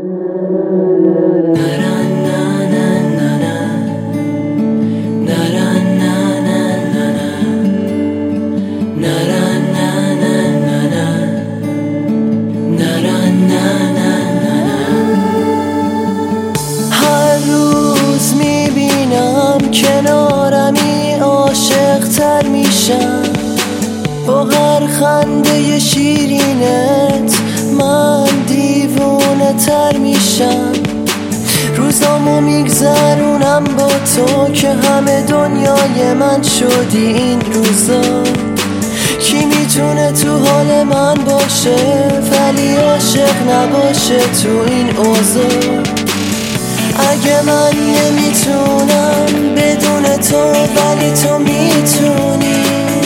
هر روز میبینم کنارمی عاشق تر میشم، با هر خنده شیرینت من دیوونه تر میشم. روزامو میگذرونم با تو که همه دنیای من شدی این روزا. کی میتونه تو حال من باشه ولی عاشق نباشه تو این اوضاع؟ اگه من نمیتونم بدون تو ولی تو میتونی،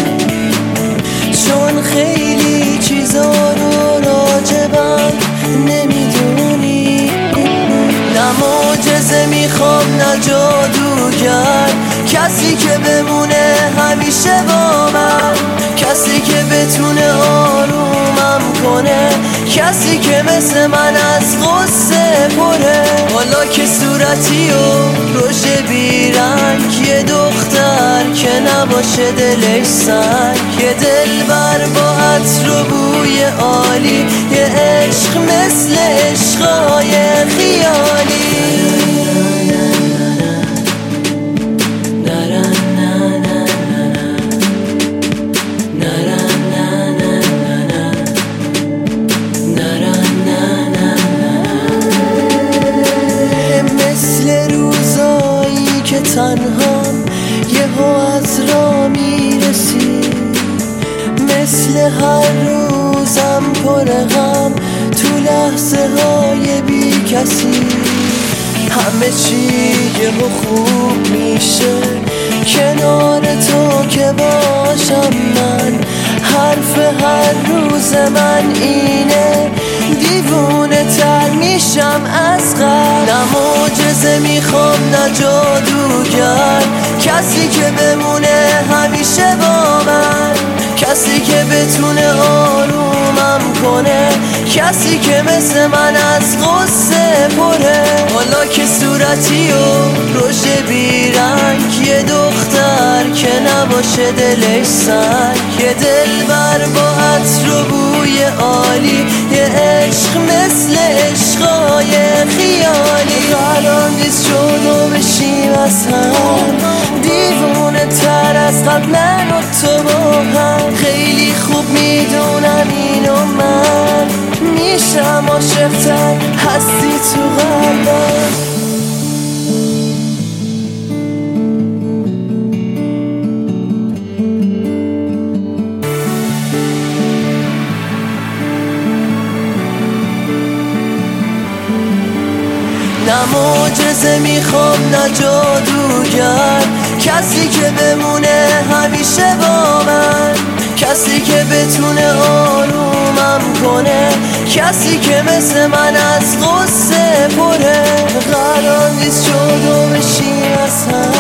چون خیلی چیزا رو راجبم نمیدونی. نه معجزه میخوام نه جادوگر، کسی که بمونه همیشه با من، کسی که بتونه آرومم کنه، کسی که مثل من از غصه پره. حالا که صورتی و روش بیرنگ، یه دختر که نباشه دلش سنگ، یه دلبر با عطر و بوی عالی، یه عشق مثل عشقای خیالی. تنهام یهو از راه میرسی، مثل هر روزم پر غم تو لحظه های بی کسی. همه چی یهو خوب میشه کنار تو که باشم من. حرف هر روز من اینه دیوونه تر میشم از قبل. نه معجزه میخوام نه جادوگر، کسی که بمونه همیشه با من، کسی که بتونه آرومم کنه، کسی که مثل من از غصه پره. حالا که صورتی و روش بیرنگ، یه دختر که نباشه دلش سنگ، یه دلبر با عطر و بوی عالی، یه عشق مثل عشقای خیالی. قرار نیست جدا بشیم از هم، دیوونه تر از قبل من و تو با هم. خیلی خوب میدونم اینو من میشم عاشق‌تر، هستی تو قلبم. نه معجزه میخوام نه جادوگر، کسی که بمونه همیشه با من، کسی که بتونه آرومم کنه، کسی که مثل من از غصه پره. قرار نیست جدا بشیم از هم،